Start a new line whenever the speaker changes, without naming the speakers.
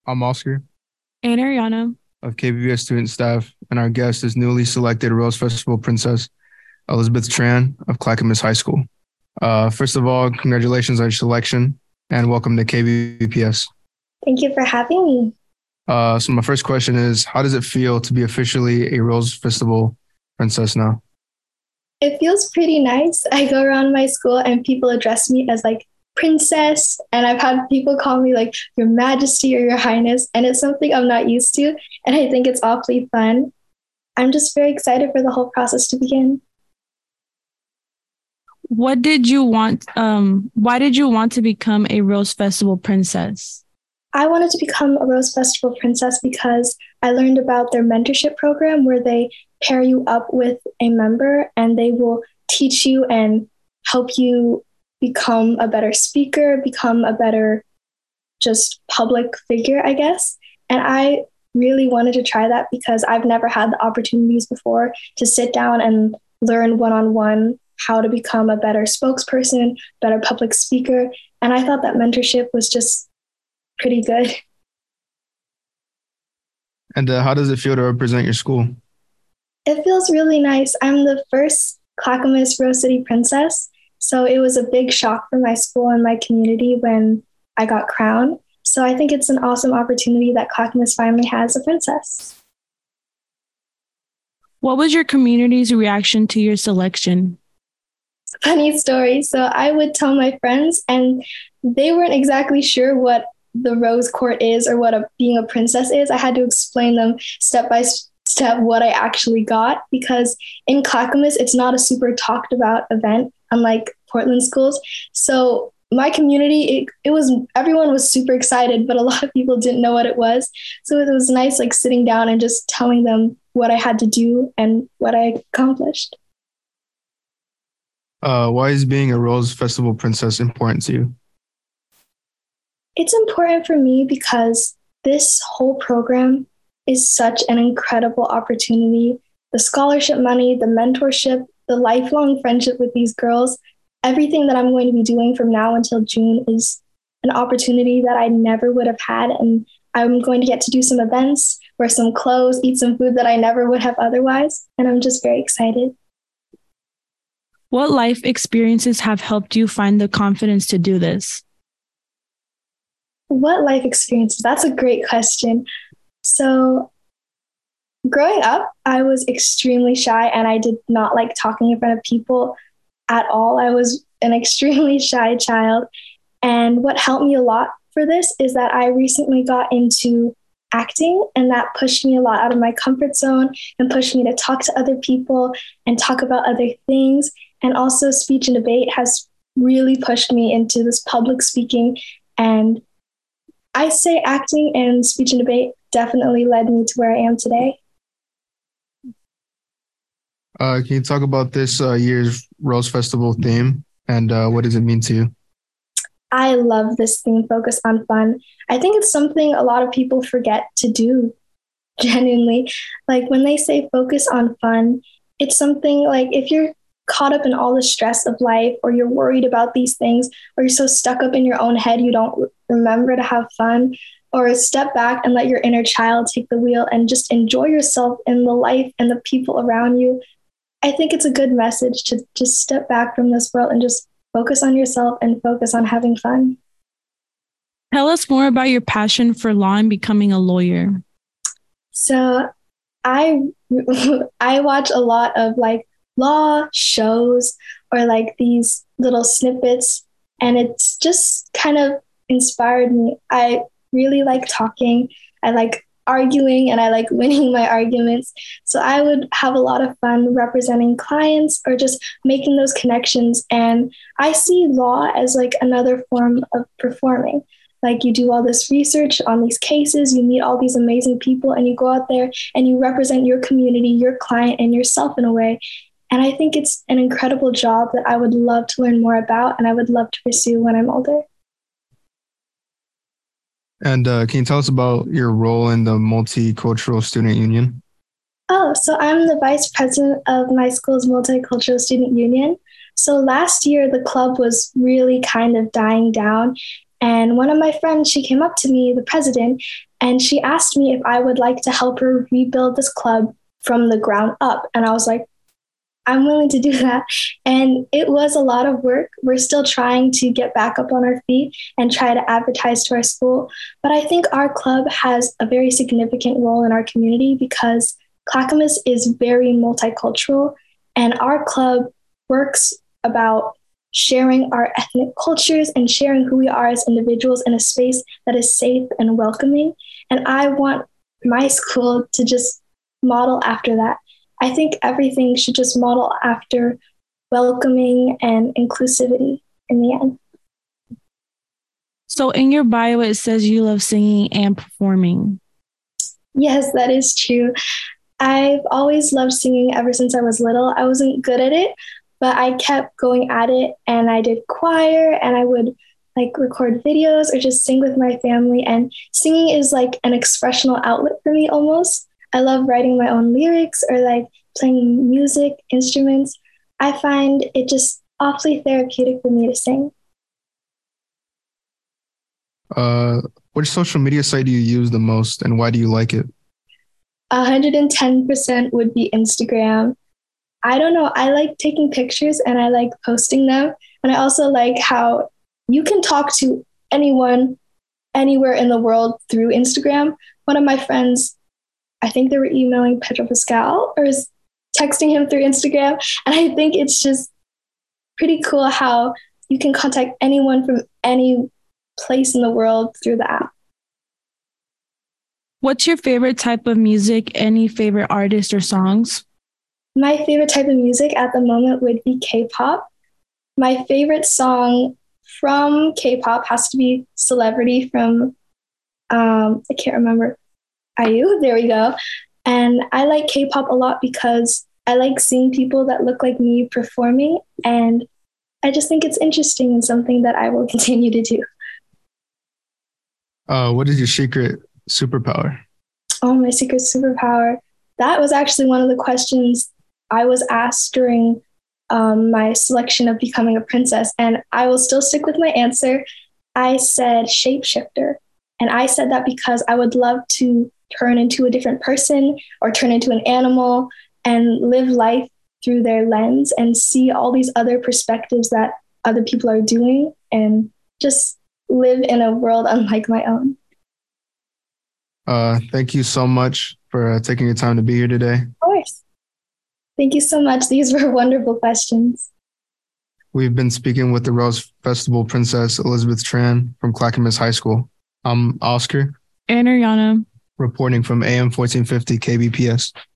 I'm Oscar
And Ariana.
of KBBS student staff, and our guest is newly selected Rose Festival Princess Elizabeth Tran of Clackamas High School. First of all, congratulations on your selection and welcome to KBPS.
Thank you for having me.
So my first question is, how does it feel to be officially a Rose Festival Princess now?
It feels pretty nice. I go around my school and people address me as like princess, and I've had people call me like your majesty or your highness, and it's something I'm not used to, and I think it's awfully fun. I'm just very excited for the whole process to begin.
What did you want? Why did you want to become a Rose Festival princess?
I wanted to become a Rose Festival princess because I learned about their mentorship program where they pair you up with a member and they will teach you and help you become a better speaker, become a better just public figure, I guess. And I really wanted to try that because I've never had the opportunities before to sit down and learn one-on-one how to become a better spokesperson, better public speaker. And I thought that mentorship was just pretty good.
And how does it feel to represent your school?
It feels really nice. I'm the first Clackamas Rose City princess. So it was a big shock for my school and my community when I got crowned. So I think it's an awesome opportunity that Clackamas finally has a princess.
What was your community's reaction to your selection?
Funny story. So I would tell my friends, and they weren't exactly sure what the Rose Court is or what being a princess is. I had to explain them step by step what I actually got, because in Clackamas, it's not a super talked about event, unlike Portland schools. So my community, it was, everyone was super excited, but a lot of people didn't know what it was. So it was nice, like sitting down and just telling them what I had to do and what I accomplished.
Why is being a Rose Festival Princess important to you?
It's important for me because this whole program is such an incredible opportunity. The scholarship money, the mentorship, the lifelong friendship with these girls, everything that I'm going to be doing from now until June is an opportunity that I never would have had. And I'm going to get to do some events, wear some clothes, eat some food that I never would have otherwise. And I'm just very excited.
What life experiences have helped you find the confidence to do this?
What life experiences? That's a great question. So growing up, I was extremely shy and I did not like talking in front of people at all. I was an extremely shy child. And what helped me a lot for this is that I recently got into acting, and that pushed me a lot out of my comfort zone and pushed me to talk to other people and talk about other things. And also speech and debate has really pushed me into this public speaking. And I say acting and speech and debate definitely led me to where I am today.
Can you talk about this year's Rose Festival theme and what does it mean to you?
I love this theme, focus on fun. I think it's something a lot of people forget to do, genuinely. Like when they say focus on fun, it's something like if you're caught up in all the stress of life, or you're worried about these things, or you're so stuck up in your own head you don't remember to have fun, or step back and let your inner child take the wheel and just enjoy yourself in the life and the people around you. I think it's a good message to just step back from this world and just focus on yourself and focus on having fun.
Tell us more about your passion for law and becoming a lawyer.
So I I watch a lot of like law shows or like these little snippets, and it's just kind of inspired me. I really like talking. I like arguing and I like winning my arguments. So I would have a lot of fun representing clients or just making those connections. And I see law as like another form of performing. Like you do all this research on these cases, you meet all these amazing people, and you go out there and you represent your community, your client, and yourself in a way. And I think it's an incredible job that I would love to learn more about and I would love to pursue when I'm older.
And can you tell us about your role in the Multicultural Student Union?
Oh, so I'm the vice president of my school's Multicultural Student Union. So last year, the club was really kind of dying down. And one of my friends, she came up to me, the president, And she asked me if I would like to help her rebuild this club from the ground up. And I was like, I'm willing to do that. And it was a lot of work. We're still trying to get back up on our feet and try to advertise to our school. But I think our club has a very significant role in our community because Clackamas is very multicultural. And our club works about sharing our ethnic cultures and sharing who we are as individuals in a space that is safe and welcoming. And I want my school to just model after that. I think everything should just model after welcoming and inclusivity in the end.
So in your bio, it says you love singing and performing.
Yes, that is true. I've always loved singing ever since I was little. I wasn't good at it, but I kept going at it, and I did choir, and I would record videos or just sing with my family. And singing is like an expressional outlet for me almost. I love writing my own lyrics or playing music, instruments. I find it just awfully therapeutic for me to sing.
Which social media site do you use the most and why do you like it?
110% would be Instagram. I don't know. I like taking pictures and I like posting them. And I also like how you can talk to anyone anywhere in the world through Instagram. One of my friends, I think they were emailing Pedro Pascal or texting him through Instagram. And I think it's just pretty cool how you can contact anyone from any place in the world through the app.
What's your favorite type of music? Any favorite artist or songs?
My favorite type of music at the moment would be K-pop. My favorite song from K-pop has to be Celebrity from, I can't remember, IU, there we go. And I like K-pop a lot because I like seeing people that look like me performing, and I just think it's interesting and something that I will continue to do.
What is your secret superpower?
Oh, my secret superpower. That was actually one of the questions I was asked during my selection of becoming a princess, and I will still stick with my answer. I said shapeshifter, and I said that because I would love to turn into a different person or turn into an animal and live life through their lens and see all these other perspectives that other people are doing and just live in a world unlike my own.
Thank you so much for taking your time to be here today.
Of course. Thank you so much. These were wonderful questions.
We've been speaking with the Rose Festival Princess, Elizabeth Tran from Clackamas High School. I'm Oscar.
And Ariana.
Reporting from AM 1450 KBPS.